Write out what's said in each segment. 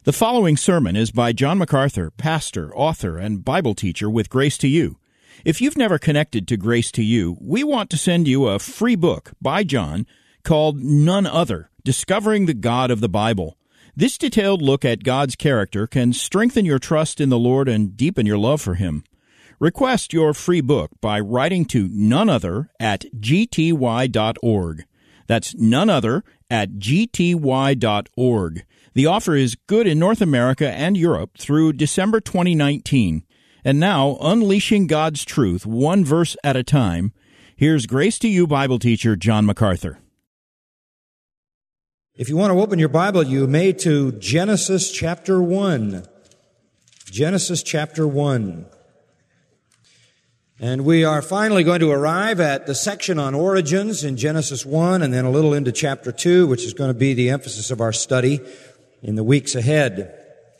The following sermon is by John MacArthur, pastor, author, and Bible teacher with Grace to You. If you've never connected to Grace to You, we want to send you a free book by John called None Other, Discovering the God of the Bible. This detailed look at God's character can strengthen your trust in the Lord and deepen your love for Him. Request your free book by writing to noneother@gty.org. That's noneother@gty.org. The offer is good in North America and Europe through December 2019. And now, unleashing God's truth one verse at a time, here's Grace to You Bible teacher John MacArthur. If you want to open your Bible, you may to Genesis chapter 1. Genesis chapter 1. And we are finally going to arrive at the section on origins in Genesis 1 and then a little into chapter 2, which is going to be the emphasis of our study in the weeks ahead.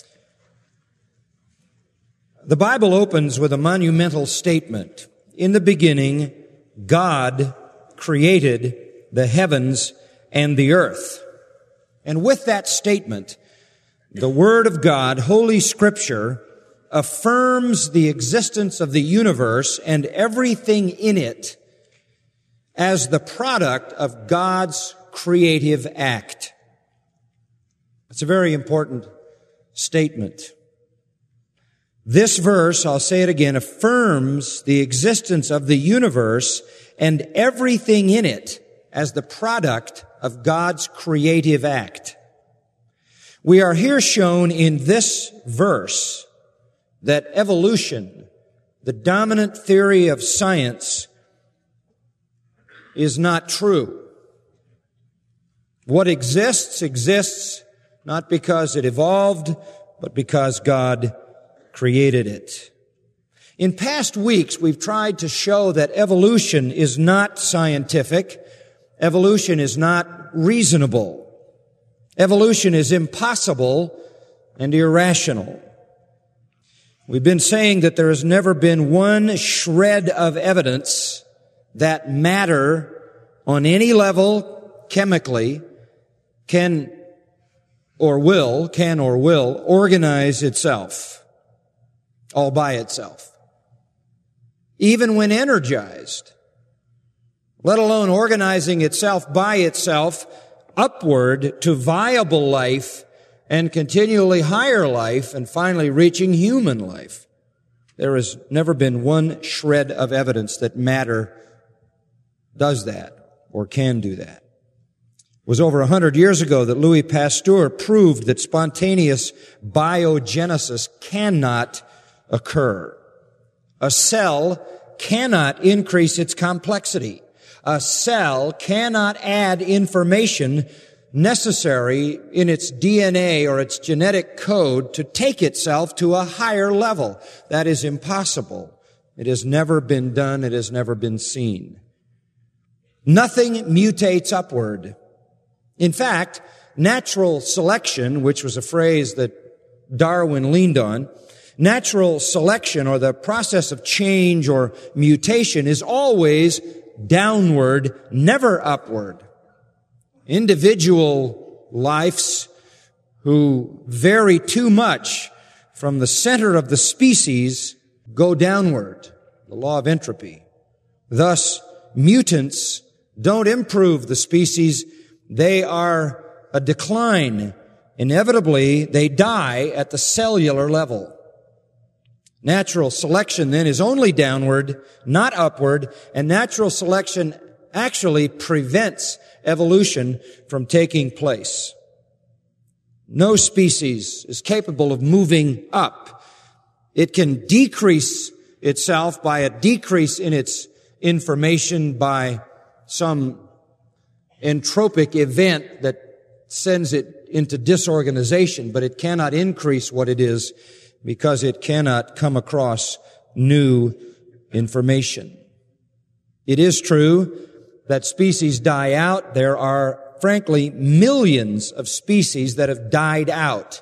The Bible opens with a monumental statement. In the beginning, God created the heavens and the earth. And with that statement, the Word of God, Holy Scripture, affirms the existence of the universe and everything in it as the product of God's creative act. It's a very important statement. This verse, I'll say it again, affirms the existence of the universe and everything in it as the product of God's creative act. We are here shown in this verse that evolution, the dominant theory of science, is not true. What exists not because it evolved, but because God created it. In past weeks, we've tried to show that evolution is not scientific. Evolution is not reasonable. Evolution is impossible and irrational. We've been saying that there has never been one shred of evidence that matter on any level chemically can or will organize itself all by itself. Even when energized, let alone organizing itself by itself upward to viable life and continually higher life and finally reaching human life. There has never been one shred of evidence that matter does that or can do that. It was over 100 years ago that Louis Pasteur proved that spontaneous biogenesis cannot occur. A cell cannot increase its complexity. A cell cannot add information necessary in its DNA or its genetic code to take itself to a higher level. That is impossible. It has never been done. It has never been seen. Nothing mutates upward. In fact, natural selection, which was a phrase that Darwin leaned on, natural selection or the process of change or mutation is always downward, never upward. Individual lives who vary too much from the center of the species go downward, the law of entropy. Thus, mutants don't improve the species. They are a decline. Inevitably, they die at the cellular level. Natural selection then is only downward, not upward, and natural selection actually prevents evolution from taking place. No species is capable of moving up. It can decrease itself by a decrease in its information by some entropic event that sends it into disorganization, but it cannot increase what it is because it cannot come across new information. It is true that species die out. There are, frankly, millions of species that have died out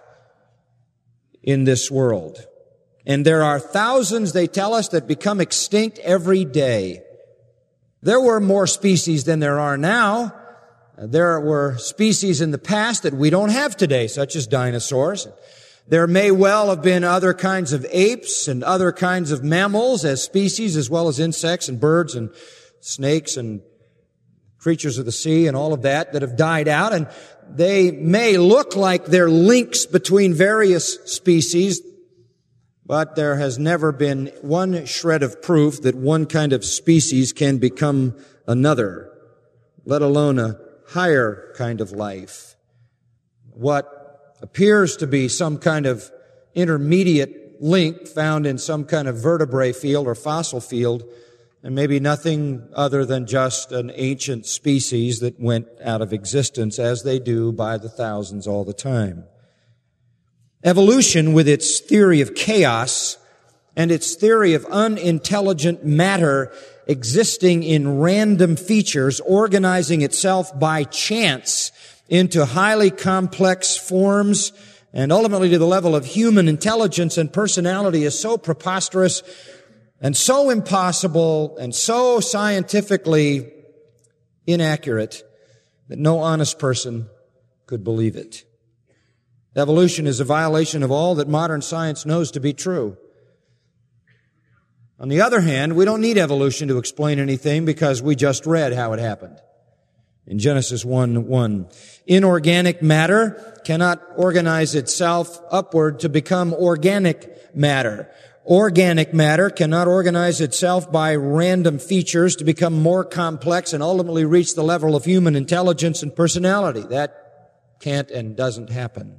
in this world. And there are thousands, they tell us, that become extinct every day. There were more species than there are now. There were species in the past that we don't have today, such as dinosaurs. There may well have been other kinds of apes and other kinds of mammals as species, as well as insects and birds and snakes and creatures of the sea and all of that have died out. And they may look like they're links between various species, but there has never been one shred of proof that one kind of species can become another, let alone a higher kind of life. What appears to be some kind of intermediate link found in some kind of vertebrate field or fossil field, and maybe nothing other than just an ancient species that went out of existence, as they do by the thousands all the time. Evolution, with its theory of chaos and its theory of unintelligent matter existing in random features, organizing itself by chance into highly complex forms and ultimately to the level of human intelligence and personality, is so preposterous and so impossible and so scientifically inaccurate that no honest person could believe it. Evolution is a violation of all that modern science knows to be true. On the other hand, we don't need evolution to explain anything because we just read how it happened. In Genesis 1:1, inorganic matter cannot organize itself upward to become organic matter. Organic matter cannot organize itself by random features to become more complex and ultimately reach the level of human intelligence and personality. That can't and doesn't happen.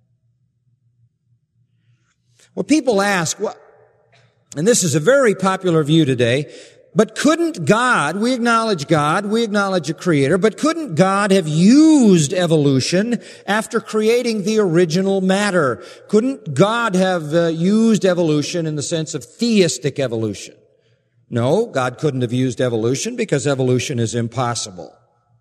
Well, people ask, and this is a very popular view today, but couldn't God, we acknowledge a creator, but couldn't God have used evolution after creating the original matter? Couldn't God have used evolution in the sense of theistic evolution? No, God couldn't have used evolution because evolution is impossible.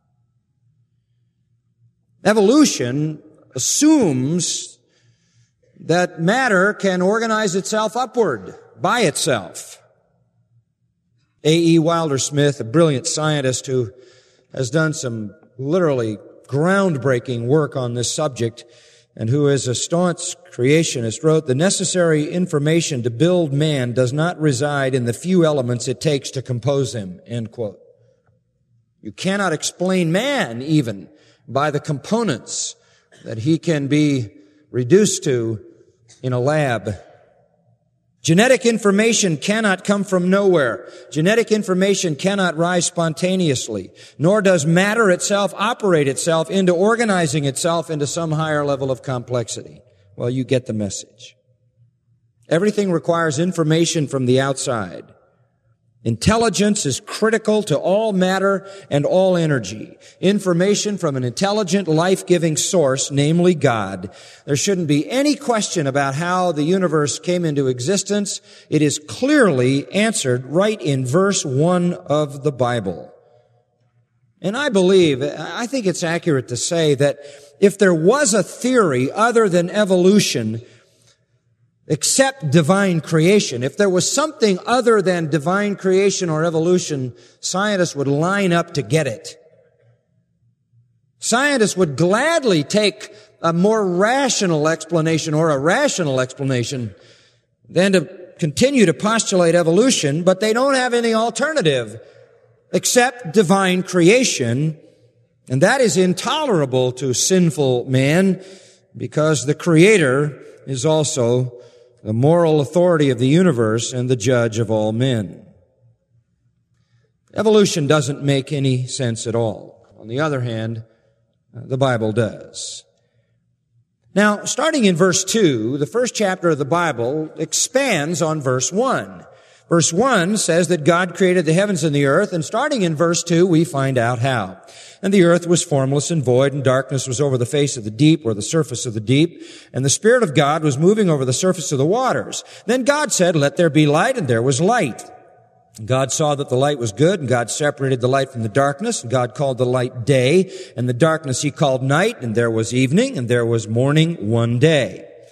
Evolution assumes that matter can organize itself upward by itself. A.E. Wilder Smith, a brilliant scientist who has done some literally groundbreaking work on this subject and who is a staunch creationist, wrote, "The necessary information to build man does not reside in the few elements it takes to compose him," end quote. You cannot explain man even by the components that he can be reduced to in a lab. Genetic information cannot come from nowhere. Genetic information cannot rise spontaneously, nor does matter itself operate itself into organizing itself into some higher level of complexity. Well, you get the message. Everything requires information from the outside. Intelligence is critical to all matter and all energy. Information from an intelligent, life-giving source, namely God. There shouldn't be any question about how the universe came into existence. It is clearly answered right in verse 1 of the Bible. And I think it's accurate to say that if there was a theory other than evolution, except divine creation, if there was something other than divine creation or evolution, scientists would line up to get it. Scientists would gladly take a more rational explanation or a rational explanation than to continue to postulate evolution, but they don't have any alternative except divine creation, and that is intolerable to sinful man because the Creator is also the moral authority of the universe and the judge of all men. Evolution doesn't make any sense at all. On the other hand, the Bible does. Now, starting in verse 2, the first chapter of the Bible expands on verse 1. Verse 1 says that God created the heavens and the earth, and starting in verse 2, we find out how. And the earth was formless and void, and darkness was over the face of the deep, or the surface of the deep, and the Spirit of God was moving over the surface of the waters. Then God said, "Let there be light," and there was light. And God saw that the light was good, and God separated the light from the darkness, and God called the light day, and the darkness he called night, and there was evening, and there was morning one day.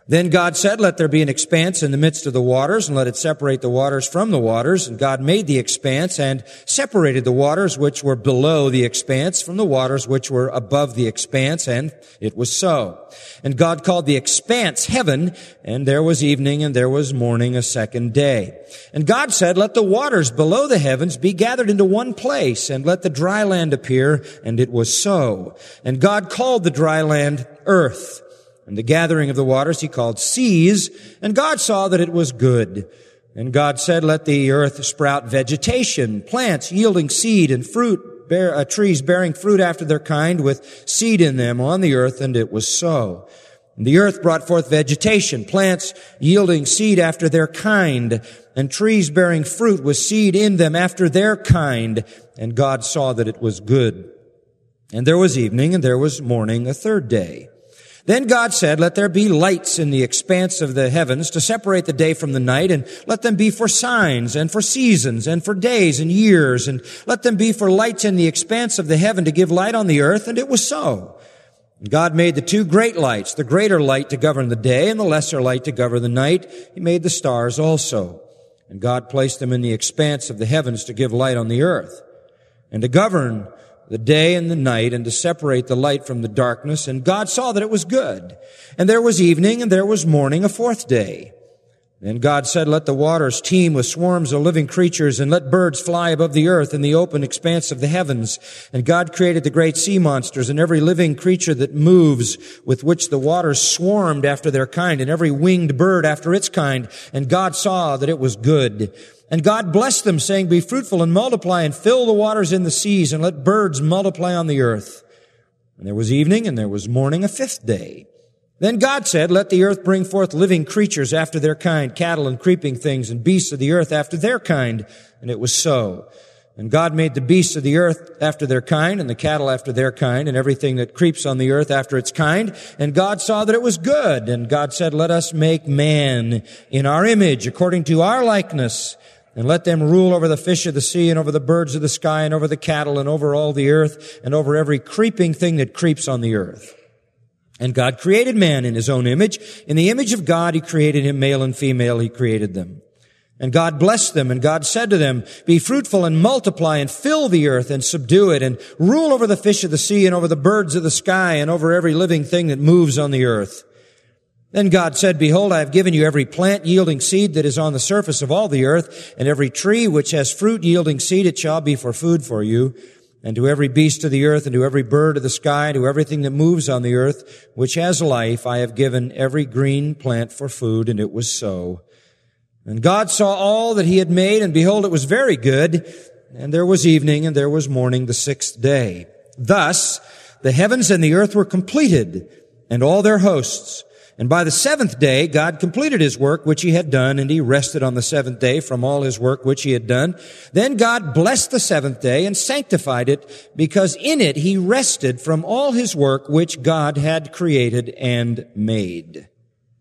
Then God said, let there be an expanse in the midst of the waters, and let it separate the waters from the waters. And God made the expanse and separated the waters which were below the expanse from the waters which were above the expanse, and it was so. And God called the expanse heaven, and there was evening and there was morning a second day. And God said, let the waters below the heavens be gathered into one place, and let the dry land appear, and it was so. And God called the dry land earth. And the gathering of the waters he called seas, and God saw that it was good. And God said, let the earth sprout vegetation, plants yielding seed and fruit, trees bearing fruit after their kind with seed in them on the earth, and it was so. And the earth brought forth vegetation, plants yielding seed after their kind, and trees bearing fruit with seed in them after their kind. And God saw that it was good. And there was evening, and there was morning a third day. Then God said, let there be lights in the expanse of the heavens to separate the day from the night, and let them be for signs and for seasons and for days and years, and let them be for lights in the expanse of the heaven to give light on the earth, and it was so. And God made the two great lights, the greater light to govern the day and the lesser light to govern the night. He made the stars also. And God placed them in the expanse of the heavens to give light on the earth, and to govern the day and the night, and to separate the light from the darkness. And God saw that it was good. And there was evening, and there was morning a fourth day. Then God said, let the waters teem with swarms of living creatures, and let birds fly above the earth in the open expanse of the heavens. And God created the great sea monsters, and every living creature that moves, with which the waters swarmed after their kind, and every winged bird after its kind. And God saw that it was good. And God blessed them, saying, be fruitful and multiply, and fill the waters in the seas, and let birds multiply on the earth. And there was evening, and there was morning a fifth day. Then God said, let the earth bring forth living creatures after their kind, cattle and creeping things, and beasts of the earth after their kind. And it was so. And God made the beasts of the earth after their kind, and the cattle after their kind, and everything that creeps on the earth after its kind. And God saw that it was good. And God said, let us make man in our image, according to our likeness, and let them rule over the fish of the sea, and over the birds of the sky, and over the cattle, and over all the earth, and over every creeping thing that creeps on the earth. And God created man in his own image. In the image of God he created him, male and female he created them. And God blessed them, and God said to them, be fruitful and multiply, and fill the earth and subdue it, and rule over the fish of the sea, and over the birds of the sky, and over every living thing that moves on the earth. Then God said, behold, I have given you every plant yielding seed that is on the surface of all the earth, and every tree which has fruit yielding seed, it shall be for food for you. And to every beast of the earth, and to every bird of the sky, and to everything that moves on the earth, which has life, I have given every green plant for food. And it was so. And God saw all that he had made, and behold, it was very good. And there was evening, and there was morning the sixth day. Thus the heavens and the earth were completed, and all their hosts. And by the seventh day, God completed his work which he had done, and he rested on the seventh day from all his work which he had done. Then God blessed the seventh day and sanctified it, because in it he rested from all his work which God had created and made.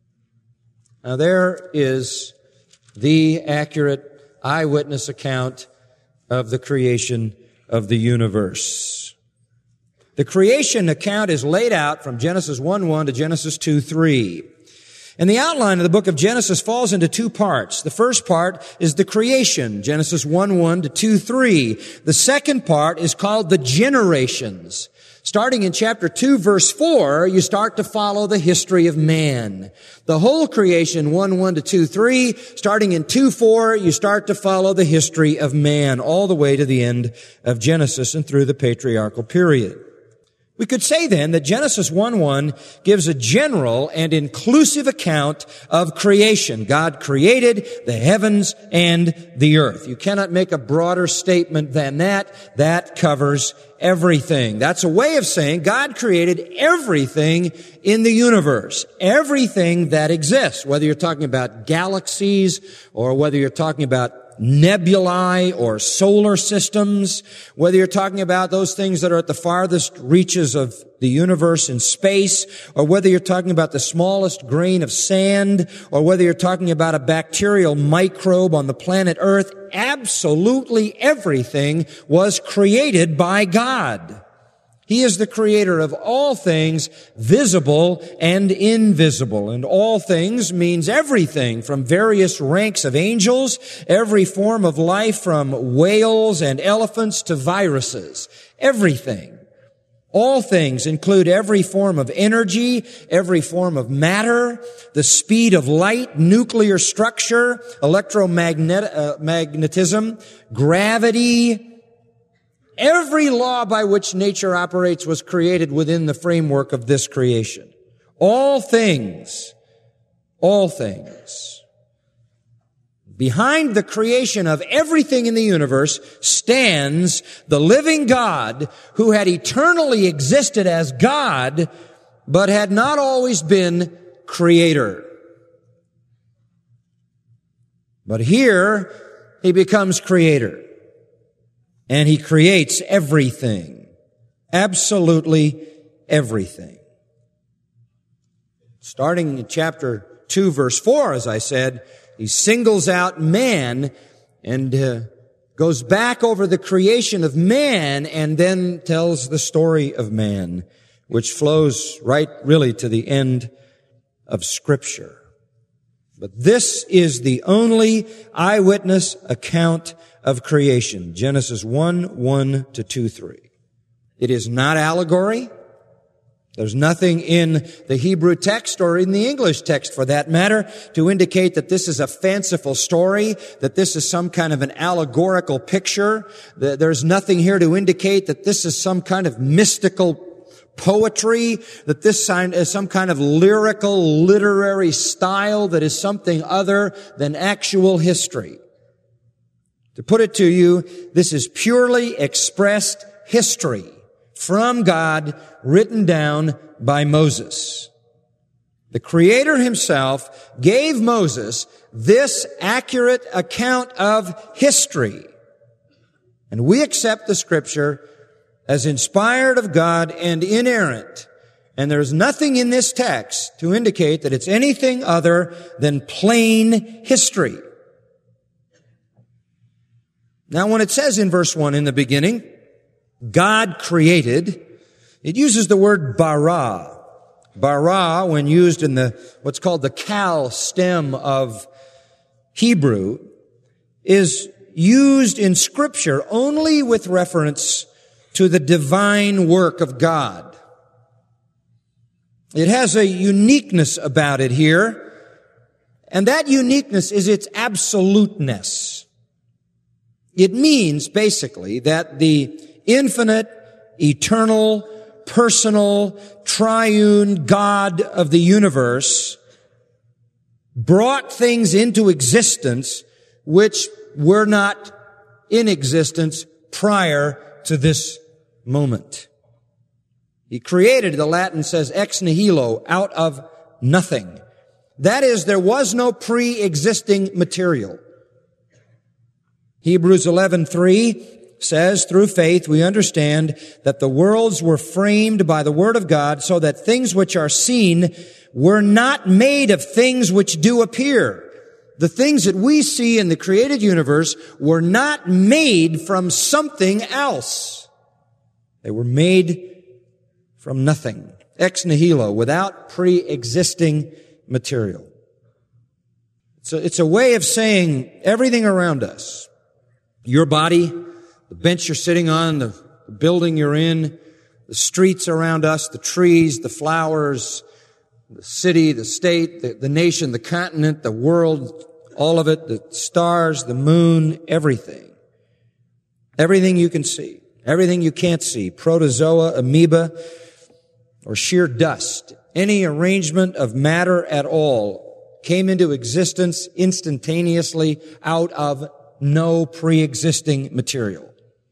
Now there is the accurate eyewitness account of the creation of the universe. The creation account is laid out from Genesis 1:1 to Genesis 2:3. And the outline of the book of Genesis falls into two parts. The first part is the creation, Genesis 1:1 to 2:3. The second part is called the generations. Starting in chapter 2, verse 4, you start to follow the history of man. The whole creation, 1:1 to 2:3. Starting in 2:4, you start to follow the history of man all the way to the end of Genesis and through the patriarchal period. We could say then that Genesis 1:1 gives a general and inclusive account of creation. God created the heavens and the earth. You cannot make a broader statement than that. That covers everything. That's a way of saying God created everything in the universe. Everything that exists. Whether you're talking about galaxies or whether you're talking about nebulae or solar systems, whether you're talking about those things that are at the farthest reaches of the universe in space, or whether you're talking about the smallest grain of sand, or whether you're talking about a bacterial microbe on the planet Earth, absolutely everything was created by God. He is the creator of all things, visible and invisible. And all things means everything, from various ranks of angels, every form of life from whales and elephants to viruses. Everything. All things include every form of energy, every form of matter, the speed of light, nuclear structure, electromagnetism, gravity. Every law by which nature operates was created within the framework of this creation. All things. Behind the creation of everything in the universe stands the living God who had eternally existed as God, but had not always been creator. But here, he becomes creator. And he creates everything. Absolutely everything. Starting in chapter 2, verse 4, as I said, he singles out man and goes back over the creation of man and then tells the story of man, which flows right really to the end of Scripture. But this is the only eyewitness account of creation. Genesis 1:1-2:3. It is not allegory. There's nothing in the Hebrew text or in the English text, for that matter, to indicate that this is a fanciful story, that this is some kind of an allegorical picture. There's nothing here to indicate that this is some kind of mystical poetry, that this is some kind of lyrical, literary style that is something other than actual history. To put it to you, this is purely expressed history from God, written down by Moses. The Creator himself gave Moses this accurate account of history. And we accept the Scripture as inspired of God and inerrant. And there's nothing in this text to indicate that it's anything other than plain history. Now, when it says in verse 1, in the beginning, God created, it uses the word bara. Bara, when used in what's called the kal stem of Hebrew, is used in Scripture only with reference to the divine work of God. It has a uniqueness about it here, and that uniqueness is its absoluteness. It means, basically, that the infinite, eternal, personal, triune God of the universe brought things into existence which were not in existence prior to this moment. He created, the Latin says, ex nihilo, out of nothing. That is, there was no pre-existing material. Hebrews 11:3 says, through faith we understand that the worlds were framed by the word of God, so that things which are seen were not made of things which do appear. The things that we see in the created universe were not made from something else. They were made from nothing. Ex nihilo, without pre-existing material. It's a way of saying everything around us, your body, the bench you're sitting on, the building you're in, the streets around us, the trees, the flowers, the city, the state, the nation, the continent, the world, all of it, the stars, the moon, everything. Everything you can see, everything you can't see, protozoa, amoeba, or sheer dust, any arrangement of matter at all came into existence instantaneously out of no pre-existing material.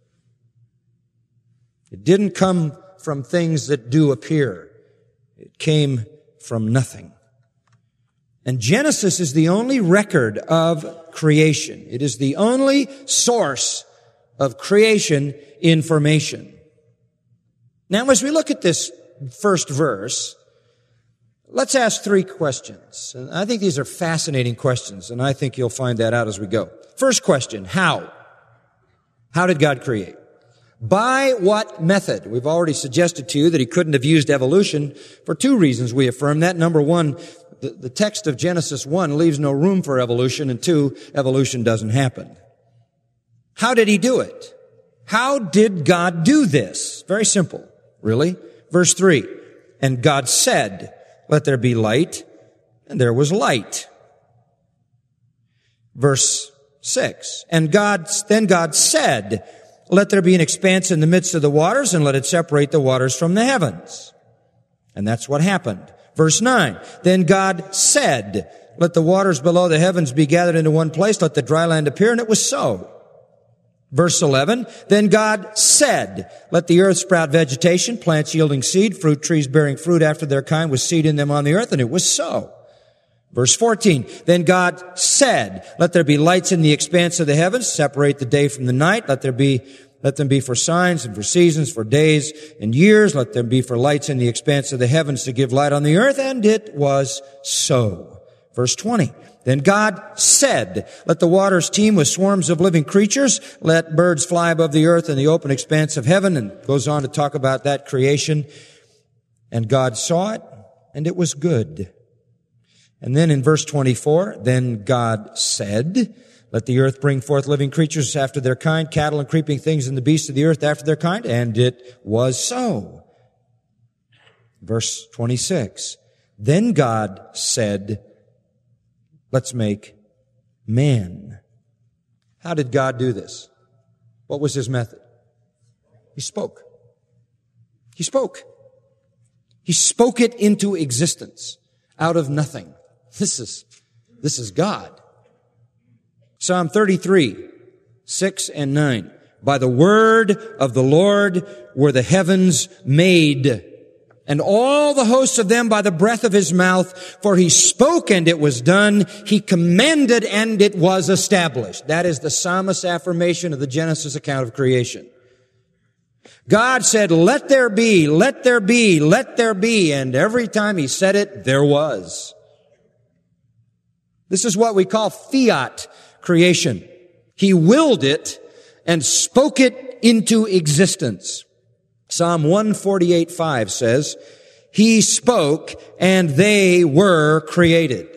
It didn't come from things that do appear. It came from nothing. And Genesis is the only record of creation. It is the only source of creation information. Now, as we look at this first verse, let's ask three questions. And I think these are fascinating questions, and I think you'll find that out as we go. First question, how? How did God create? By what method? We've already suggested to you that he couldn't have used evolution for two reasons we affirm that. Number one, the text of Genesis 1 leaves no room for evolution, and two, evolution doesn't happen. How did he do it? How did God do this? Very simple, really. Verse 3, and God said, let there be light, and there was light. Verse 6, and then God said, let there be an expanse in the midst of the waters, and let it separate the waters from the heavens. And that's what happened. Verse 9, then God said, let the waters below the heavens be gathered into one place, let the dry land appear, and it was so. Verse 11, then God said, let the earth sprout vegetation, plants yielding seed, fruit trees bearing fruit after their kind with seed in them on the earth, and it was so. Verse 14, then God said, let there be lights in the expanse of the heavens, separate the day from the night, let them be for signs and for seasons, for days and years, let them be for lights in the expanse of the heavens to give light on the earth, and it was so. Verse 20, then God said, let the waters teem with swarms of living creatures, let birds fly above the earth in the open expanse of heaven, and goes on to talk about that creation. And God saw it, and it was good. And then in verse 24, then God said, let the earth bring forth living creatures after their kind, cattle and creeping things and the beasts of the earth after their kind, and it was so. Verse 26, then God said, let's make man. How did God do this? What was his method? He spoke. He spoke. He spoke it into existence out of nothing. This is God. Psalm 33, 6 and 9. By the word of the Lord were the heavens made, and all the hosts of them by the breath of his mouth. For he spoke and it was done. He commanded and it was established. That is the psalmist's affirmation of the Genesis account of creation. God said, let there be, let there be, let there be. And every time he said it, there was. This is what we call fiat creation. He willed it and spoke it into existence. Psalm 148:5 says, he spoke and they were created.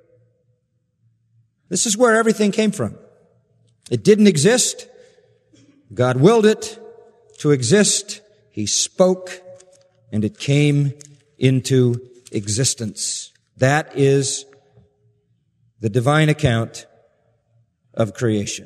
This is where everything came from. It didn't exist. God willed it to exist. He spoke and it came into existence. That is the divine account of creation.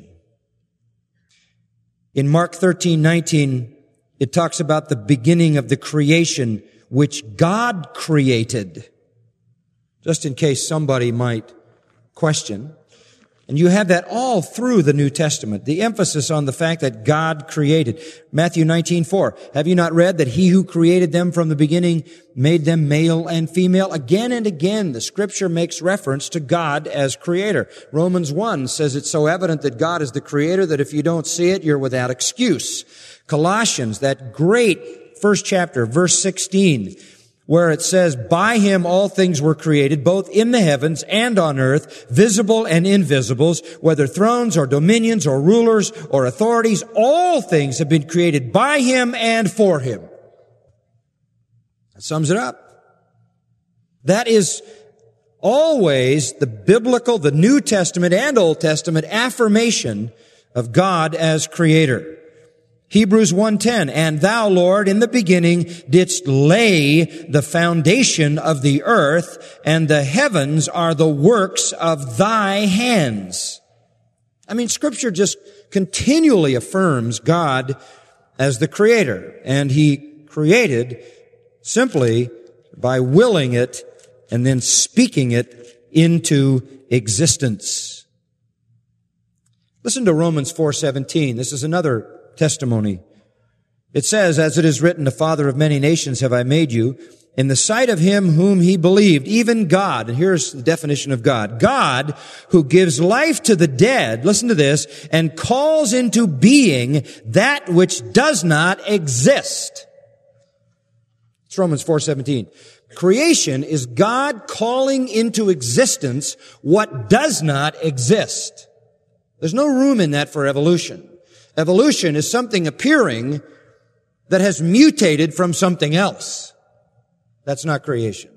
In Mark 13:19, it talks about the beginning of the creation which God created. Just in case somebody might question. And you have that all through the New Testament. The emphasis on the fact that God created. Matthew 19:4. Have you not read that he who created them from the beginning made them male and female? Again and again, the Scripture makes reference to God as creator. Romans 1 says it's so evident that God is the creator that if you don't see it, you're without excuse. Colossians, that great first chapter, verse 16, where it says, by him all things were created, both in the heavens and on earth, visible and invisibles, whether thrones or dominions or rulers or authorities, all things have been created by him and for him. That sums it up. That is always the biblical, the New Testament and Old Testament affirmation of God as creator. Hebrews 1:10, and thou, Lord, in the beginning didst lay the foundation of the earth, and the heavens are the works of thy hands. I mean, Scripture just continually affirms God as the creator, and he created simply by willing it and then speaking it into existence. Listen to Romans 4:17. This is another testimony. It says, as it is written, the Father of many nations have I made you, in the sight of him whom he believed, even God. And here's the definition of God. God who gives life to the dead, listen to this, and calls into being that which does not exist. It's Romans 4:17. Creation is God calling into existence what does not exist. There's no room in that for evolution. Evolution is something appearing that has mutated from something else. That's not creation.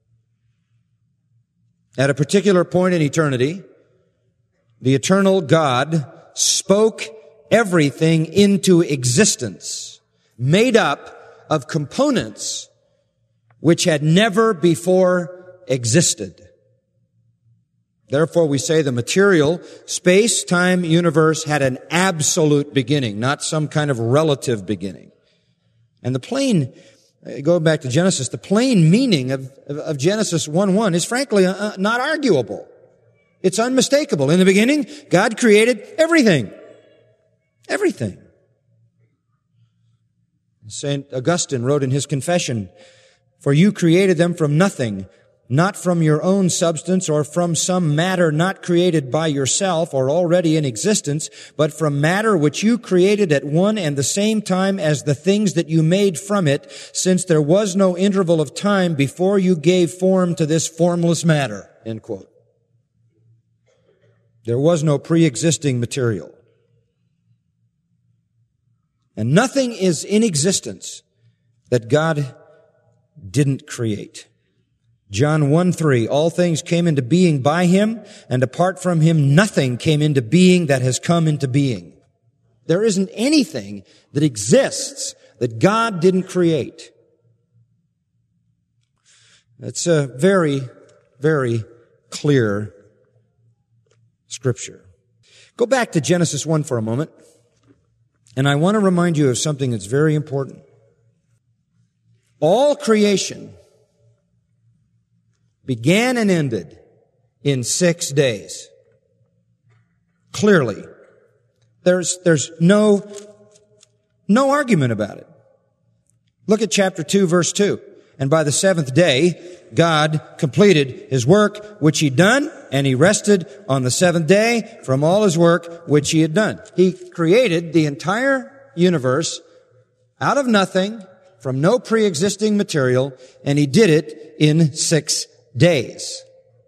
At a particular point in eternity, the eternal God spoke everything into existence, made up of components which had never before existed. Therefore, we say the material, space-time universe had an absolute beginning, not some kind of relative beginning. And the plain, going back to Genesis, the plain meaning of Genesis 1:1 is frankly not arguable. It's unmistakable. In the beginning, God created everything. Everything. St. Augustine wrote in his Confession, "For you created them from nothing, not from your own substance or from some matter not created by yourself or already in existence, but from matter which you created at one and the same time as the things that you made from it, since there was no interval of time before you gave form to this formless matter." End quote. There was no pre-existing material. And nothing is in existence that God didn't create. John 1:3, all things came into being by him, and apart from him nothing came into being that has come into being. There isn't anything that exists that God didn't create. That's a very, very clear Scripture. Go back to Genesis 1 for a moment, and I want to remind you of something that's very important. All creation began and ended in 6 days. Clearly. There's no argument about it. Look at chapter 2, verse 2. And by the seventh day, God completed his work which he'd done, and he rested on the seventh day from all his work which he had done. He created the entire universe out of nothing, from no pre-existing material, and he did it in 6 days.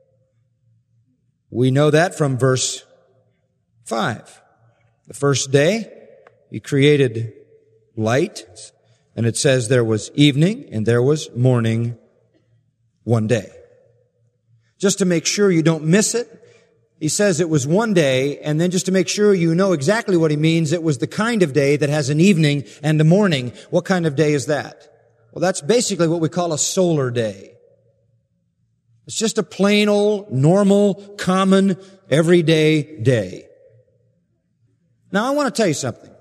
We know that from verse 5. The first day, he created light, and it says there was evening and there was morning one day. Just to make sure you don't miss it, he says it was one day, and then just to make sure you know exactly what he means, it was the kind of day that has an evening and a morning. What kind of day is that? Well, that's basically what we call a solar day. It's just a plain old, normal, common, everyday day. Now, I want to tell you something.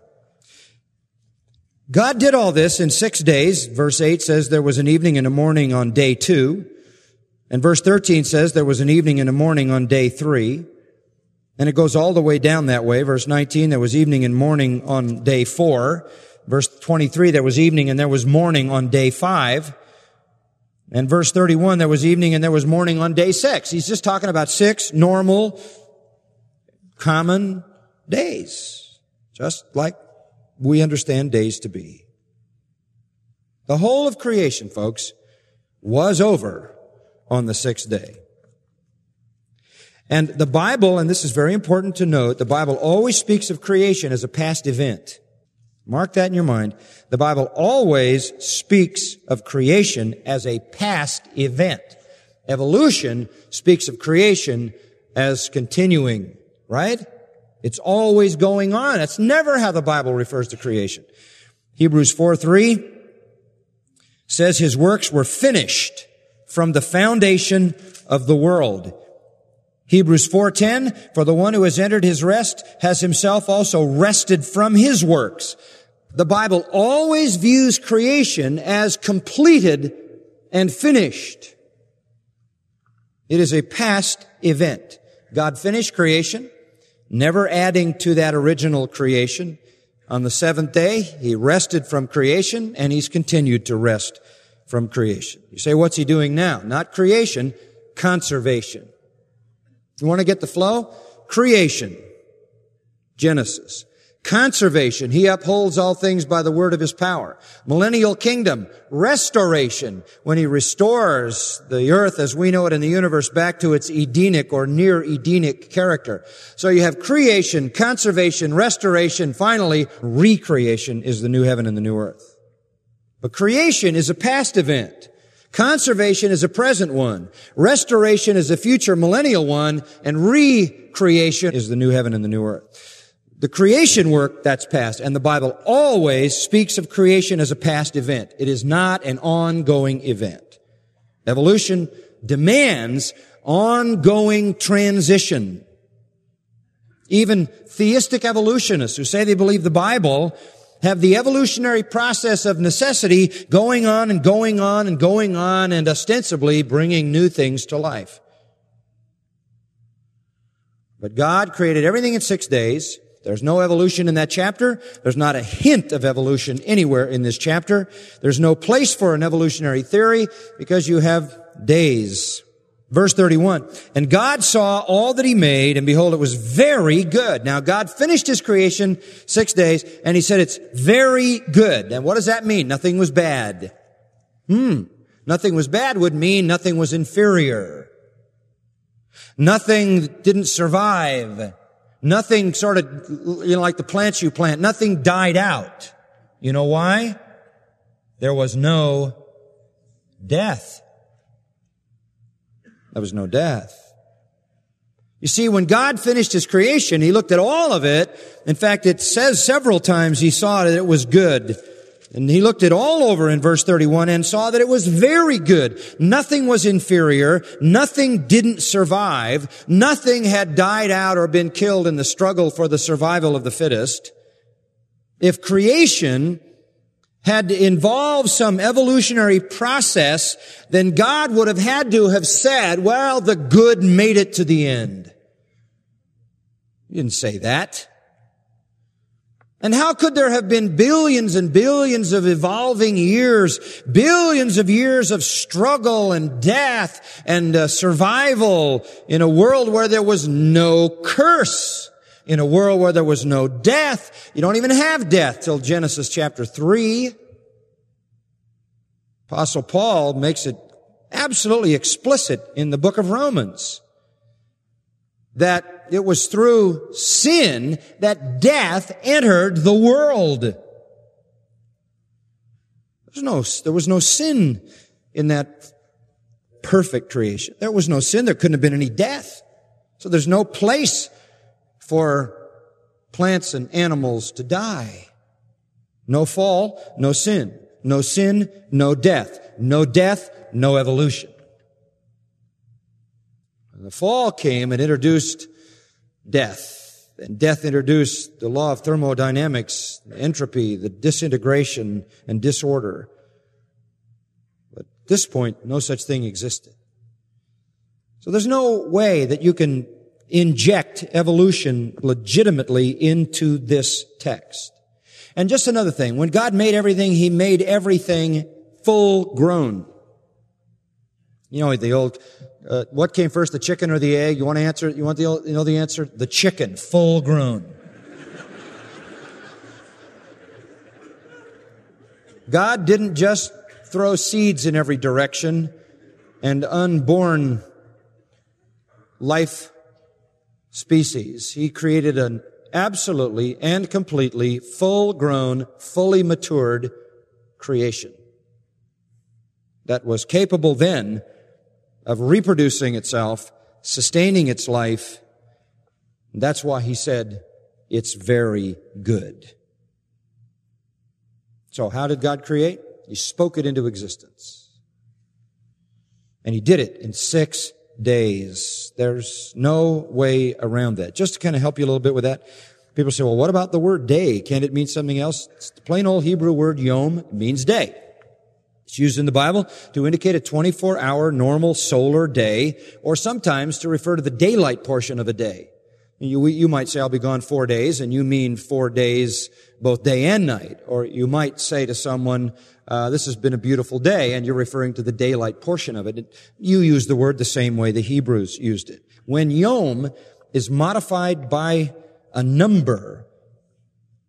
God did all this in 6 days. Verse 8 says there was an evening and a morning on day 2. And verse 13 says there was an evening and a morning on day 3. And it goes all the way down that way. Verse 19, there was evening and morning on day 4. Verse 23, there was evening and there was morning on day 5. And verse 31, there was evening and there was morning on day 6. He's just talking about 6 normal, common days. Just like we understand days to be. The whole of creation, folks, was over on the 6th day. And the Bible, and this is very important to note, the Bible always speaks of creation as a past event. Mark that in your mind. The Bible always speaks of creation as a past event. Evolution speaks of creation as continuing, right? It's always going on. That's never how the Bible refers to creation. Hebrews 4:3 says his works were finished from the foundation of the world. Hebrews 4:10, for the one who has entered his rest has himself also rested from his works. The Bible always views creation as completed and finished. It is a past event. God finished creation, never adding to that original creation. On the 7th day, he rested from creation, and he's continued to rest from creation. You say, what's he doing now? Not creation, conservation. You want to get the flow? Creation, Genesis. Conservation. He upholds all things by the word of his power. Millennial kingdom. Restoration. When he restores the earth as we know it in the universe back to its Edenic or near Edenic character. So you have creation, conservation, restoration. Finally, recreation is the new heaven and the new earth. But creation is a past event. Conservation is a present one. Restoration is a future millennial one. And recreation is the new heaven and the new earth. The creation work, that's past. And the Bible always speaks of creation as a past event. It is not an ongoing event. Evolution demands ongoing transition. Even theistic evolutionists who say they believe the Bible have the evolutionary process of necessity going on and going on and going on and ostensibly bringing new things to life. But God created everything in 6 days. There's no evolution in that chapter. There's not a hint of evolution anywhere in this chapter. There's no place for an evolutionary theory because you have days. Verse 31, and God saw all that he made, and behold, it was very good. Now, God finished his creation 6 days, and he said it's very good. And what does that mean? Nothing was bad. Nothing was bad would mean nothing was inferior. Nothing didn't survive. Nothing sort of, like the plants you plant, nothing died out. You know why? There was no death. There was no death. You see, when God finished his creation, he looked at all of it. In fact, it says several times he saw that it was good. And he looked it all over in verse 31 and saw that it was very good. Nothing was inferior. Nothing didn't survive. Nothing had died out or been killed in the struggle for the survival of the fittest. If creation had involved some evolutionary process, then God would have had to have said, well, the good made it to the end. He didn't say that. And how could there have been billions and billions of evolving years, billions of years of struggle and death and survival in a world where there was no curse, in a world where there was no death? You don't even have death till Genesis chapter 3. Apostle Paul makes it absolutely explicit in the book of Romans that it was through sin that death entered the world. There was no sin in that perfect creation. There was no sin. There couldn't have been any death. So there's no place for plants and animals to die. No fall, no sin. No sin, no death. No death, no evolution. And the fall came and introduced death. And death introduced the law of thermodynamics, the entropy, the disintegration and disorder. But at this point, no such thing existed. So there's no way that you can inject evolution legitimately into this text. And just another thing, when God made everything, he made everything full grown. You know the old, what came first, the chicken or the egg? You want to answer? You know the answer? The chicken, full grown. God didn't just throw seeds in every direction and unborn life species. He created an absolutely and completely full-grown, fully matured creation that was capable then of reproducing itself, sustaining its life. And that's why he said, it's very good. So how did God create? He spoke it into existence. And he did it in 6 days. There's no way around that. Just to kind of help you a little bit with that, people say, well, what about the word day? Can't it mean something else? It's the plain old Hebrew word yom. It means day. It's used in the Bible to indicate a 24-hour normal solar day, or sometimes to refer to the daylight portion of a day. You might say, I'll be gone 4 days, and you mean 4 days, both day and night. Or you might say to someone, this has been a beautiful day, and you're referring to the daylight portion of it. You use the word the same way the Hebrews used it. When yom is modified by a number,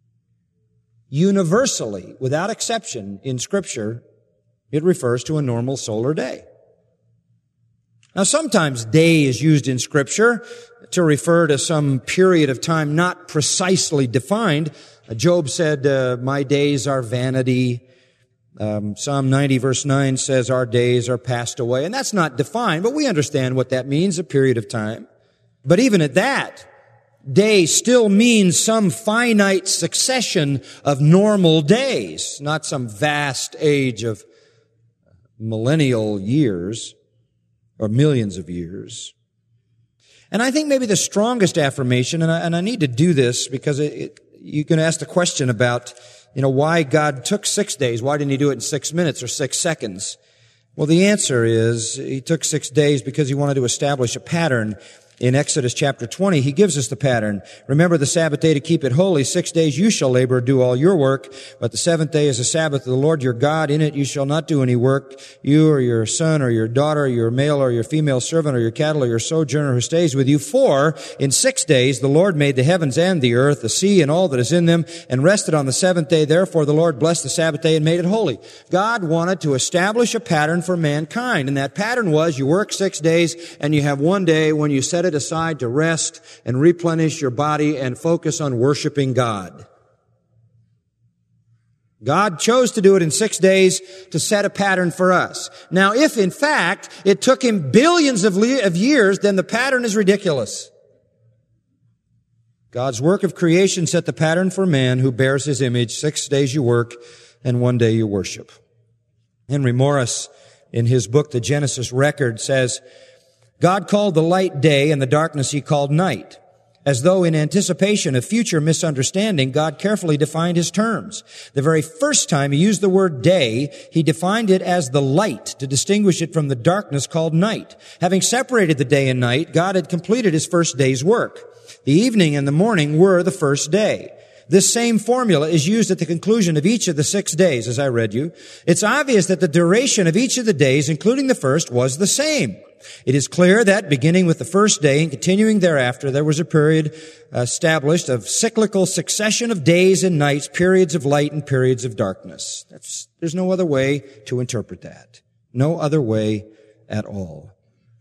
Universally, without exception, in Scripture, it refers to a normal solar day. Now, sometimes day is used in Scripture to refer to some period of time not precisely defined. Job said, my days are vanity. Psalm 90 verse 9 says our days are passed away. And that's not defined, but we understand what that means, a period of time. But even at that, day still means some finite succession of normal days, not some vast age of millennial years or millions of years. And I think maybe the strongest affirmation, and I need to do this because you can ask the question about, why God took 6 days. Why didn't He do it in 6 minutes or 6 seconds? Well, the answer is He took 6 days because He wanted to establish a pattern. In Exodus chapter 20, He gives us the pattern. Remember the Sabbath day to keep it holy. 6 days you shall labor and do all your work, but the seventh day is the Sabbath of the Lord your God. In it you shall not do any work, you or your son or your daughter, your male or your female servant or your cattle or your sojourner who stays with you. For in 6 days the Lord made the heavens and the earth, the sea and all that is in them, and rested on the seventh day. Therefore the Lord blessed the Sabbath day and made it holy. God wanted to establish a pattern for mankind, and that pattern was you work 6 days and you have one day when you set it aside to rest and replenish your body and focus on worshiping God. God chose to do it in 6 days to set a pattern for us. Now, if in fact it took Him billions of years, then the pattern is ridiculous. God's work of creation set the pattern for man who bears His image. 6 days you work and 1 day you worship. Henry Morris, in his book, The Genesis Record, says, God called the light day and the darkness He called night. As though in anticipation of future misunderstanding, God carefully defined His terms. The very first time He used the word day, He defined it as the light to distinguish it from the darkness called night. Having separated the day and night, God had completed His first day's work. The evening and the morning were the first day. This same formula is used at the conclusion of each of the 6 days, as I read you. It's obvious that the duration of each of the days, including the first, was the same. It is clear that, beginning with the first day and continuing thereafter, there was a period established of cyclical succession of days and nights, periods of light and periods of darkness. There's no other way to interpret that. No other way at all.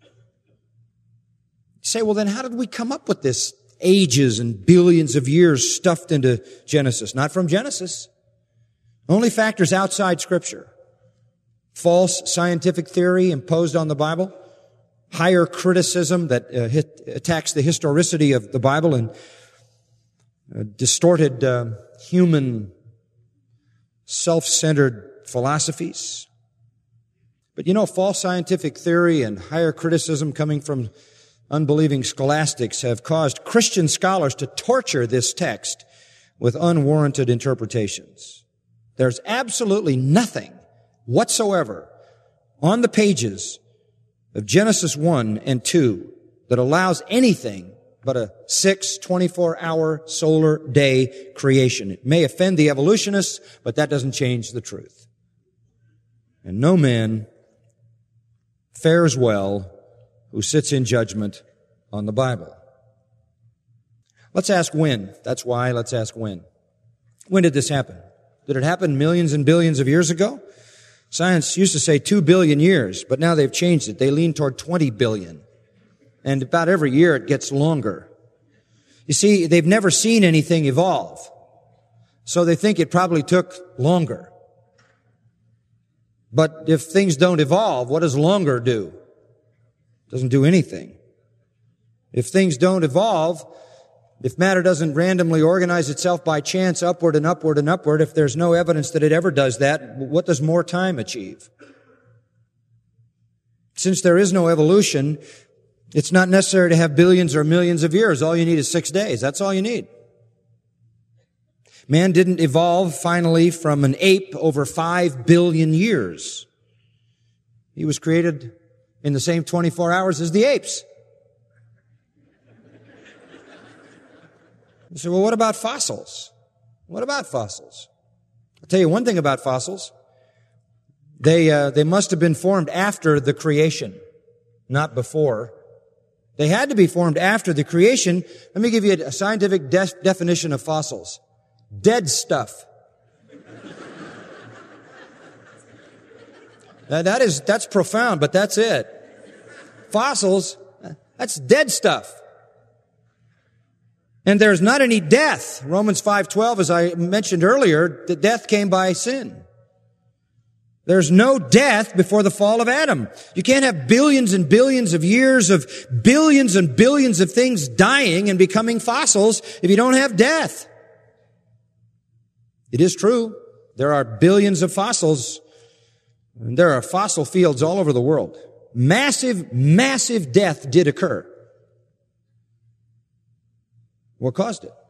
You say, well, then how did we come up with this ages and billions of years stuffed into Genesis? Not from Genesis. Only factors outside Scripture. False scientific theory imposed on the Bible. Higher criticism that attacks the historicity of the Bible and distorted human self-centered philosophies. But false scientific theory and higher criticism coming from unbelieving scholastics have caused Christian scholars to torture this text with unwarranted interpretations. There's absolutely nothing whatsoever on the pages of Genesis 1 and 2 that allows anything but a 24-hour solar day creation. It may offend the evolutionists, but that doesn't change the truth. And no man fares well who sits in judgment on the Bible. Let's ask when. That's why. Let's ask when. When did this happen? Did it happen millions and billions of years ago? Science used to say 2 billion years, but now they've changed it. They lean toward 20 billion. And about every year it gets longer. You see, they've never seen anything evolve. So they think it probably took longer. But if things don't evolve, what does longer do? It doesn't do anything. If things don't evolve, if matter doesn't randomly organize itself by chance upward and upward and upward, if there's no evidence that it ever does that, what does more time achieve? Since there is no evolution, it's not necessary to have billions or millions of years. All you need is 6 days. That's all you need. Man didn't evolve finally from an ape over 5 billion years. He was created in the same 24 hours as the apes. You say, well, what about fossils? What about fossils? I'll tell you one thing about fossils. They must have been formed after the creation, not before. They had to be formed after the creation. Let me give you a scientific definition of fossils. Dead stuff. That's profound, but that's it. Fossils, that's dead stuff. And there's not any death. Romans 5:12, as I mentioned earlier, the death came by sin. There's no death before the fall of Adam. You can't have billions and billions of years of billions and billions of things dying and becoming fossils if you don't have death. It is true. There are billions of fossils. And there are fossil fields all over the world. Massive, massive death did occur. What caused it?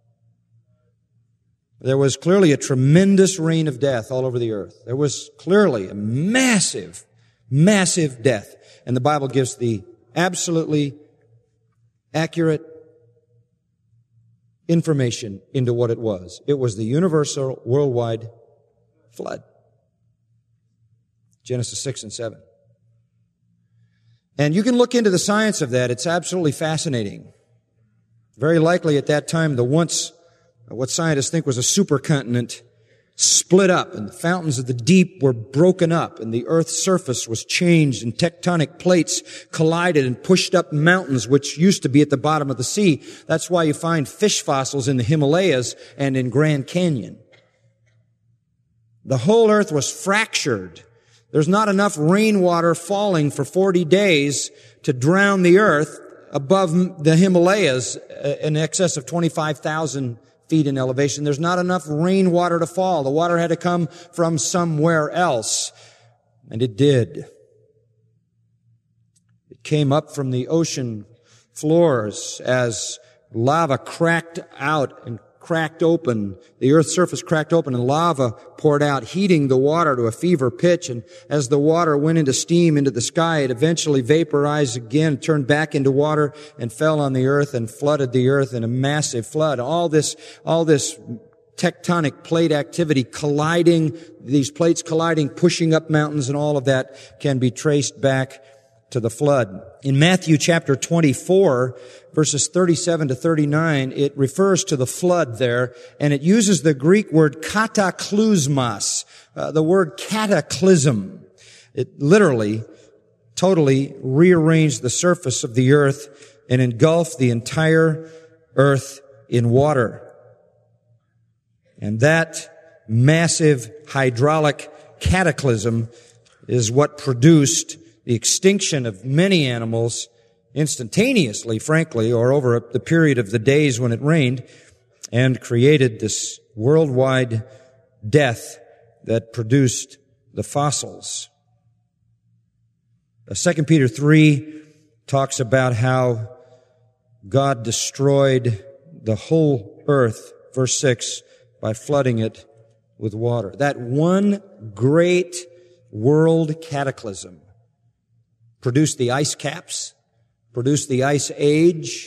There was clearly a tremendous reign of death all over the earth. There was clearly a massive, massive death. And the Bible gives the absolutely accurate information into what it was. It was the universal, worldwide flood. Genesis 6 and 7. And you can look into the science of that. It's absolutely fascinating. Very likely at that time, what scientists think was a supercontinent split up, and the fountains of the deep were broken up, and the earth's surface was changed, and tectonic plates collided and pushed up mountains which used to be at the bottom of the sea. That's why you find fish fossils in the Himalayas and in Grand Canyon. The whole earth was fractured. There's not enough rainwater falling for 40 days to drown the earth above the Himalayas in excess of 25,000 feet in elevation. There's not enough rainwater to fall. The water had to come from somewhere else. And it did. It came up from the ocean floors as lava cracked out and cracked open. The earth's surface cracked open and lava poured out, heating the water to a fever pitch. And as the water went into steam into the sky, it eventually vaporized again, turned back into water, and fell on the earth and flooded the earth in a massive flood. All this tectonic plate activity colliding, these plates colliding, pushing up mountains, and all of that can be traced back to the flood. In Matthew chapter 24, verses 37 to 39, it refers to the flood there, and it uses the Greek word kataklysmos, the word cataclysm. It literally, totally rearranged the surface of the earth and engulfed the entire earth in water. And that massive hydraulic cataclysm is what produced the extinction of many animals instantaneously, frankly, or over the period of the days when it rained, and created this worldwide death that produced the fossils. 2 Peter 3 talks about how God destroyed the whole earth, verse 6, by flooding it with water. That one great world cataclysm produced the ice caps, produced the ice age,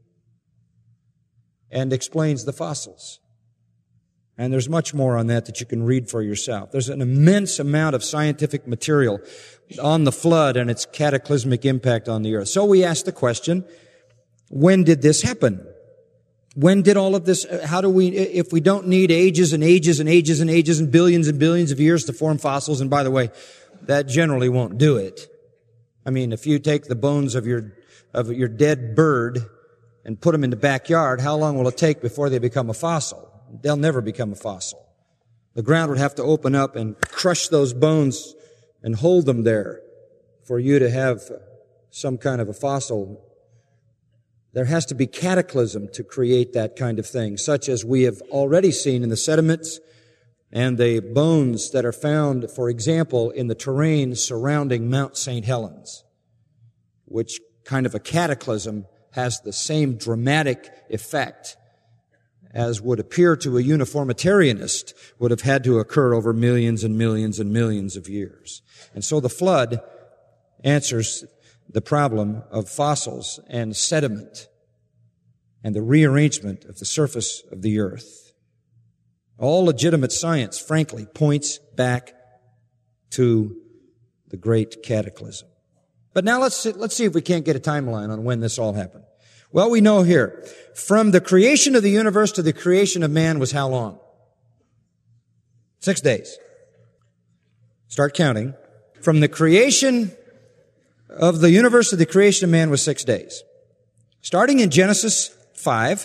and explains the fossils. And there's much more on that you can read for yourself. There's an immense amount of scientific material on the flood and its cataclysmic impact on the earth. So we ask the question, when did this happen? When did all of this, if we don't need ages and ages and ages and ages and billions of years to form fossils, and by the way, that generally won't do it. I mean, if you take the bones of your dead bird and put them in the backyard, how long will it take before they become a fossil? They'll never become a fossil. The ground would have to open up and crush those bones and hold them there for you to have some kind of a fossil. There has to be cataclysm to create that kind of thing, such as we have already seen in the sediments and the bones that are found, for example, in the terrain surrounding Mount St. Helens, which kind of a cataclysm has the same dramatic effect as would appear to a uniformitarianist would have had to occur over millions and millions and millions of years. And so the flood answers the problem of fossils and sediment and the rearrangement of the surface of the earth. All legitimate science, frankly, points back to the great cataclysm. But now let's see if we can't get a timeline on when this all happened. Well, we know here, from the creation of the universe to the creation of man was how long? 6 days. Start counting. from the creation of the universe to the creation of man was 6 days. Starting in Genesis 5,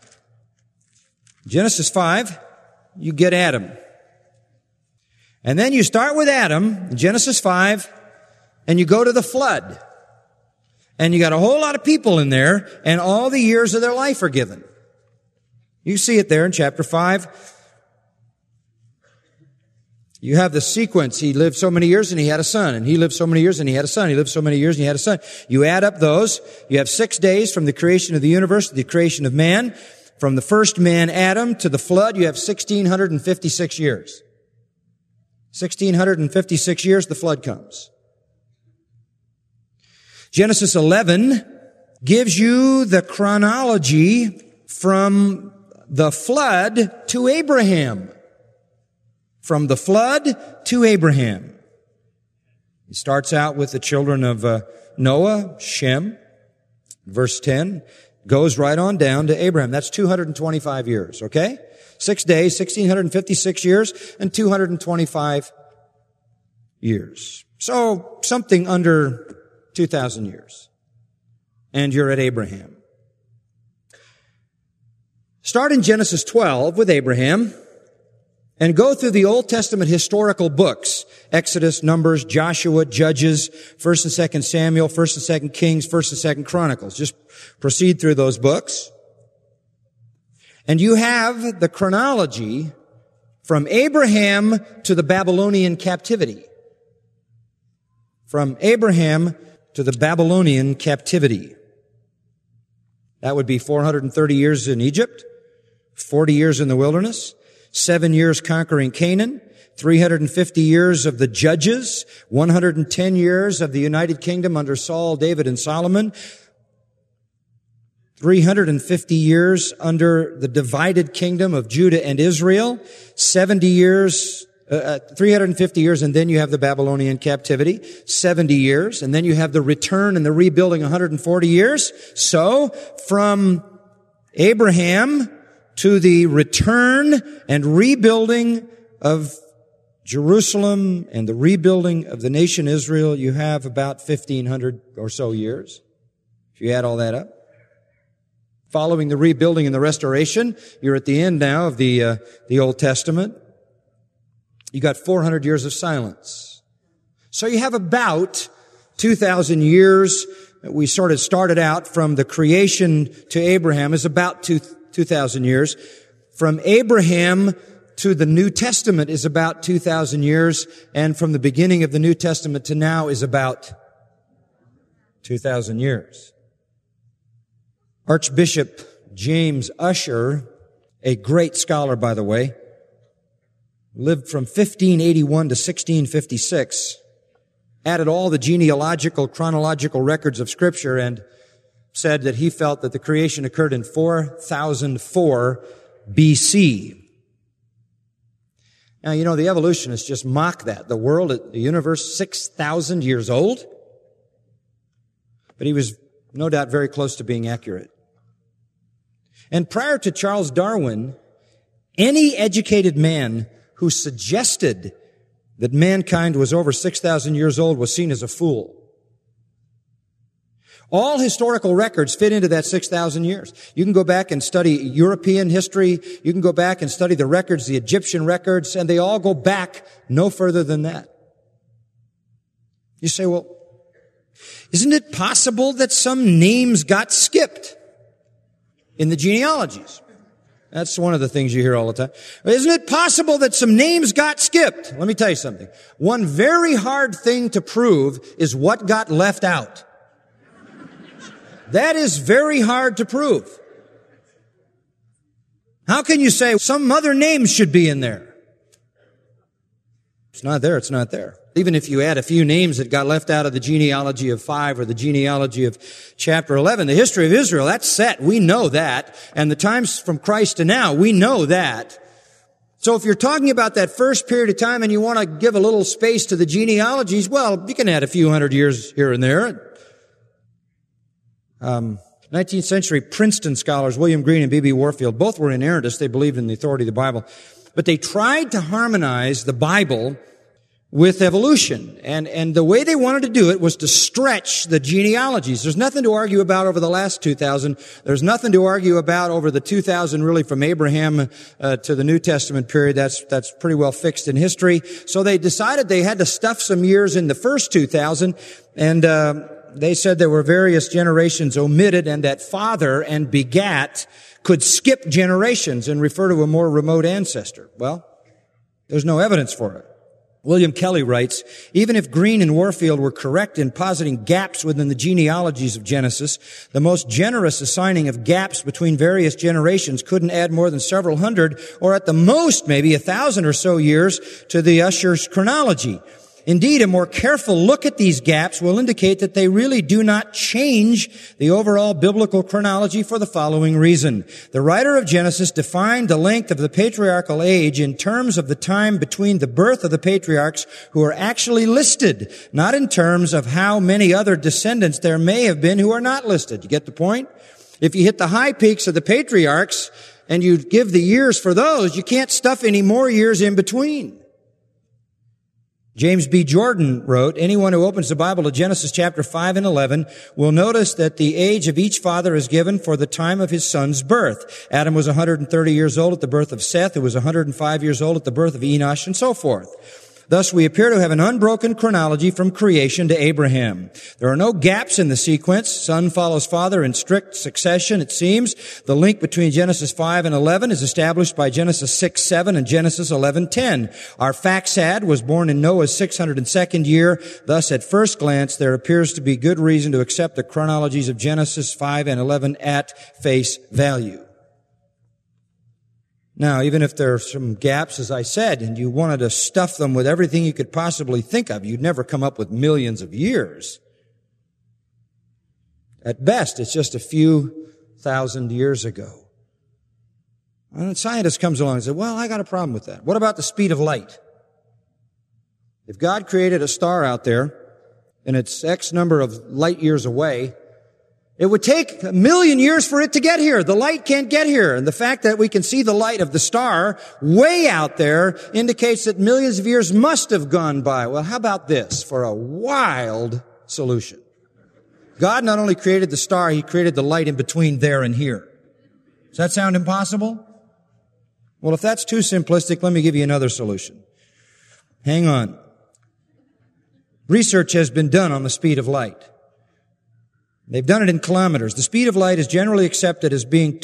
you get Adam. And then you start with Adam, Genesis 5, and you go to the flood. And you got a whole lot of people in there, and all the years of their life are given. You see it there in chapter 5. You have the sequence. He lived so many years and he had a son. And he lived so many years and he had a son. He lived so many years and he had a son. You add up those. You have 6 days from the creation of the universe to the creation of man. From the first man, Adam, to the flood, you have 1,656 years. 1,656 years, the flood comes. Genesis 11 gives you the chronology from the flood to Abraham. From the flood to Abraham. He starts out with the children of Noah, Shem, verse 10, goes right on down to Abraham. That's 225 years, okay? 6 days, 1,656 years, and 225 years. So, something under 2,000 years. And you're at Abraham. Start in Genesis 12 with Abraham and go through the Old Testament historical books. Exodus, Numbers, Joshua, Judges, 1st and 2nd Samuel, 1st and 2nd Kings, 1st and 2nd Chronicles. Just proceed through those books. And you have the chronology from Abraham to the Babylonian captivity. From Abraham to the Babylonian captivity. That would be 430 years in Egypt, 40 years in the wilderness, 7 years conquering Canaan, 350 years of the Judges, 110 years of the United Kingdom under Saul, David, and Solomon, 350 years under the divided kingdom of Judah and Israel, 70 years, 350 years, and then you have the Babylonian captivity, 70 years, and then you have the return and the rebuilding, 140 years. So, from Abraham to the return and rebuilding of Jerusalem and the rebuilding of the nation Israel, you have about 1,500 or so years, if you add all that up. Following the rebuilding and the restoration, you're at the end now of the Old Testament. You got 400 years of silence. So you have about 2,000 years. We sort of started out from the creation to Abraham is about 2,000 years. From Abraham to the New Testament is about 2,000 years. And from the beginning of the New Testament to now is about 2,000 years. Archbishop James Ussher, a great scholar, by the way, lived from 1581 to 1656, added all the genealogical, chronological records of Scripture, and said that he felt that the creation occurred in 4004 BC. Now, you know, the evolutionists just mock that. The world, the universe, 6,000 years old. But he was no doubt very close to being accurate. And prior to Charles Darwin, any educated man who suggested that mankind was over 6,000 years old was seen as a fool. All historical records fit into that 6,000 years. You can go back and study European history. You can go back and study the records, the Egyptian records, and they all go back no further than that. You say, well, isn't it possible that some names got skipped in the genealogies? That's one of the things you hear all the time. Isn't it possible that some names got skipped? Let me tell you something. One very hard thing to prove is what got left out. That is very hard to prove. How can you say some other names should be in there? It's not there, it's not there. Even if you add a few names that got left out of the genealogy of 5 or the genealogy of chapter 11, the history of Israel, that's set. We know that. And the times from Christ to now, we know that. So if you're talking about that first period of time and you want to give a little space to the genealogies, well, you can add a few hundred years here and there. 19th century Princeton scholars, William Green and B.B. Warfield, both were inerrantists. They believed in the authority of the Bible. But they tried to harmonize the Bible with evolution. And the way they wanted to do it was to stretch the genealogies. There's nothing to argue about over the last 2,000. There's nothing to argue about over the 2,000 really from Abraham to the New Testament period. That's pretty well fixed in history. So they decided they had to stuff some years in the first 2,000, and they said there were various generations omitted, and that father and begat could skip generations and refer to a more remote ancestor. Well, there's no evidence for it. William Kelly writes, even if Green and Warfield were correct in positing gaps within the genealogies of Genesis, the most generous assigning of gaps between various generations couldn't add more than several hundred, or at the most maybe 1,000 or so years to the Ussher's chronology. Indeed, a more careful look at these gaps will indicate that they really do not change the overall biblical chronology for the following reason. The writer of Genesis defined the length of the patriarchal age in terms of the time between the birth of the patriarchs who are actually listed, not in terms of how many other descendants there may have been who are not listed. You get the point? If you hit the high peaks of the patriarchs and you give the years for those, you can't stuff any more years in between. James B. Jordan wrote, anyone who opens the Bible to Genesis chapter 5 and 11 will notice that the age of each father is given for the time of his son's birth. Adam was 130 years old at the birth of Seth, who was 105 years old at the birth of Enosh, and so forth. Thus, we appear to have an unbroken chronology from creation to Abraham. There are no gaps in the sequence. Son follows father in strict succession, it seems. The link between Genesis 5 and 11 is established by Genesis 6:7 and Genesis 11:10. Our Faxad was born in Noah's 602nd year. Thus, at first glance, there appears to be good reason to accept the chronologies of Genesis 5 and 11 at face value. Now, even if there are some gaps, as I said, and you wanted to stuff them with everything you could possibly think of, you'd never come up with millions of years. At best, it's just a few thousand years ago. And a scientist comes along and says, well, I got a problem with that. What about the speed of light? If God created a star out there, and it's X number of light years away, it would take 1 million years for it to get here. The light can't get here. And the fact that we can see the light of the star way out there indicates that millions of years must have gone by. Well, how about this for a wild solution? God not only created the star, He created the light in between there and here. Does that sound impossible? Well, if that's too simplistic, let me give you another solution. Hang on. Research has been done on the speed of light. They've done it in kilometers. The speed of light is generally accepted as being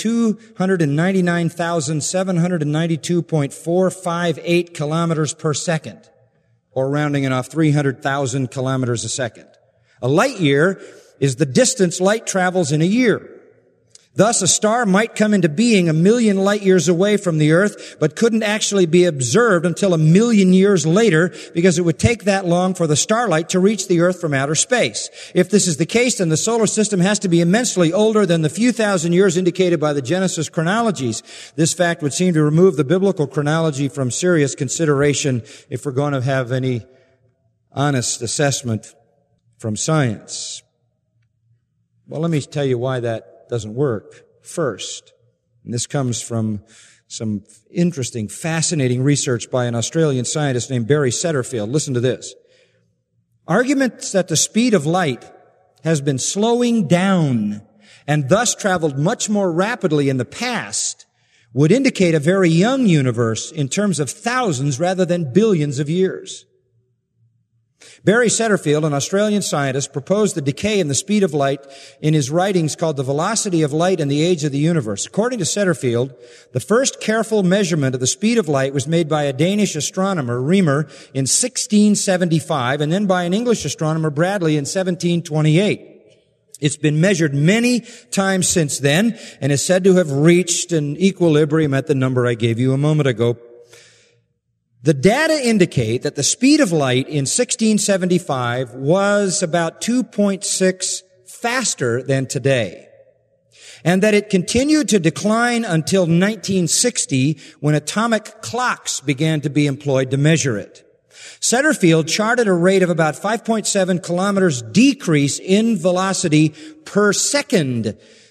299,792.458 kilometers per second, or rounding it off 300,000 kilometers a second. A light year is the distance light travels in a year. Thus, a star might come into being 1 million light years away from the Earth, but couldn't actually be observed until 1 million years later, because it would take that long for the starlight to reach the Earth from outer space. If this is the case, then the solar system has to be immensely older than the few thousand years indicated by the Genesis chronologies. This fact would seem to remove the biblical chronology from serious consideration if we're going to have any honest assessment from science. Well, let me tell you why that doesn't work first. And this comes from some interesting, fascinating research by an Australian scientist named Barry Setterfield. Listen to this. Arguments that the speed of light has been slowing down and thus traveled much more rapidly in the past would indicate a very young universe in terms of thousands rather than billions of years. Barry Setterfield, an Australian scientist, proposed the decay in the speed of light in his writings called The Velocity of Light and the Age of the Universe. According to Setterfield, the first careful measurement of the speed of light was made by a Danish astronomer, Reamer, in 1675, and then by an English astronomer, Bradley, in 1728. It's been measured many times since then and is said to have reached an equilibrium at the number I gave you a moment ago. The data indicate that the speed of light in 1675 was about 2.6 faster than today, and that it continued to decline until 1960 when atomic clocks began to be employed to measure it. Setterfield charted a rate of about 5.7 kilometers decrease in velocity per second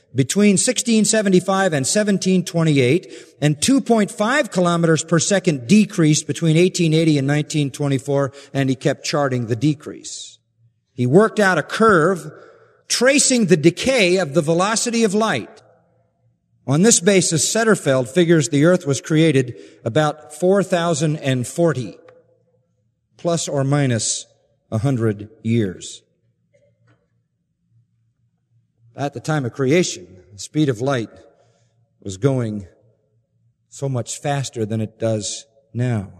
between 1675 and 1728, and 2.5 kilometers per second decreased between 1880 and 1924, and he kept charting the decrease. He worked out a curve tracing the decay of the velocity of light. On this basis, Setterfeld figures the earth was created about 4040, plus or minus 100 years. At the time of creation, the speed of light was going so much faster than it does now.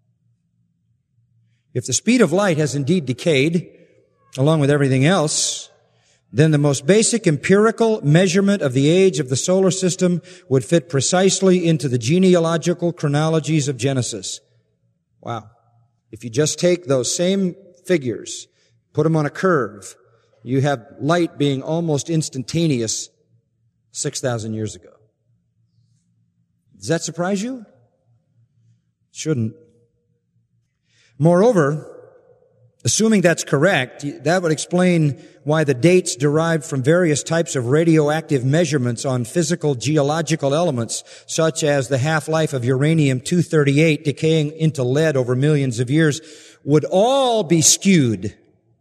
If the speed of light has indeed decayed, along with everything else, then the most basic empirical measurement of the age of the solar system would fit precisely into the genealogical chronologies of Genesis. Wow. If you just take those same figures, put them on a curve, you have light being almost instantaneous 6,000 years ago. Does that surprise you? It shouldn't. Moreover, assuming that's correct, that would explain why the dates derived from various types of radioactive measurements on physical geological elements, such as the half-life of uranium-238 decaying into lead over millions of years, would all be skewed.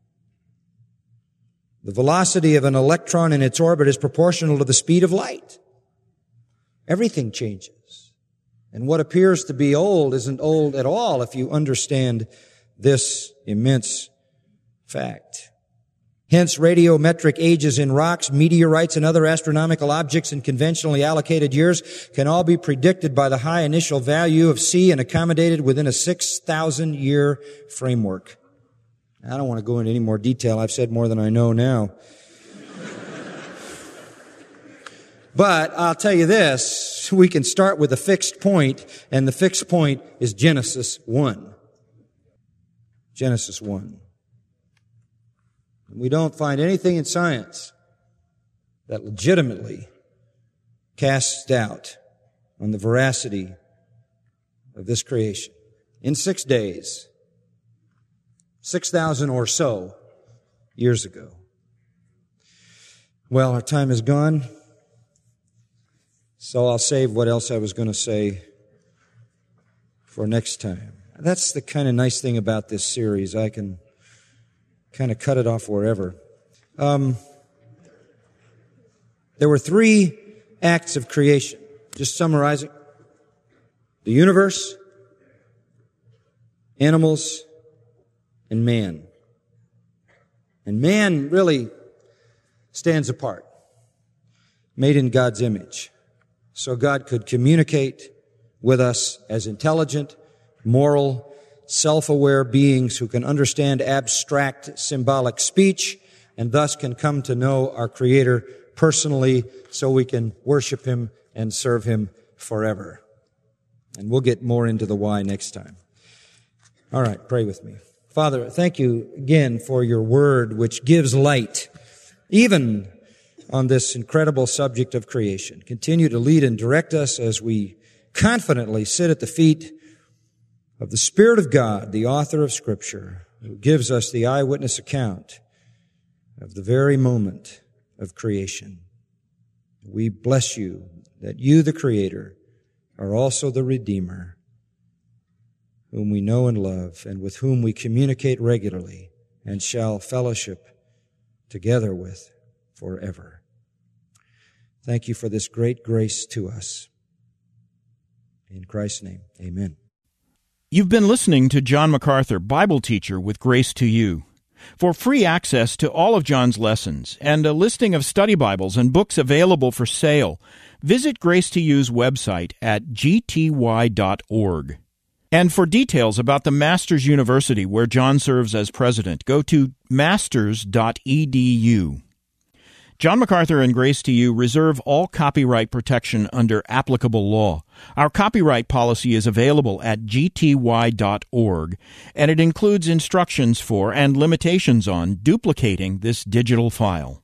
The velocity of an electron in its orbit is proportional to the speed of light. Everything changes. And what appears to be old isn't old at all if you understand this immense fact. Hence, radiometric ages in rocks, meteorites, and other astronomical objects in conventionally allocated years can all be predicted by the high initial value of C and accommodated within a 6,000-year framework. I don't want to go into any more detail. I've said more than I know now. But I'll tell you this, we can start with a fixed point, and the fixed point is Genesis 1. Genesis 1. We don't find anything in science that legitimately casts doubt on the veracity of this creation. In 6 days, 6,000 or so years ago. Well, our time is gone, so I'll save what else I was going to say for next time. That's the kind of nice thing about this series. I can kind of cut it off wherever. There were 3 acts of creation. Just summarizing. The universe, animals, and man. And man really stands apart, made in God's image. So God could communicate with us as intelligent, moral, self-aware beings who can understand abstract symbolic speech and thus can come to know our Creator personally so we can worship Him and serve Him forever. And we'll get more into the why next time. All right, pray with me. Father, thank you again for your word, which gives light, even on this incredible subject of creation. Continue to lead and direct us as we confidently sit at the feet of the Spirit of God, the author of Scripture, who gives us the eyewitness account of the very moment of creation. We bless you that you, the Creator, are also the Redeemer, whom we know and love, and with whom we communicate regularly and shall fellowship together with forever. Thank you for this great grace to us. In Christ's name, amen. You've been listening to John MacArthur, Bible teacher with Grace to You. For free access to all of John's lessons and a listing of study Bibles and books available for sale, visit Grace to You's website at gty.org. And for details about the Masters University, where John serves as president, go to masters.edu. John MacArthur and Grace to You reserve all copyright protection under applicable law. Our copyright policy is available at gty.org, and it includes instructions for and limitations on duplicating this digital file.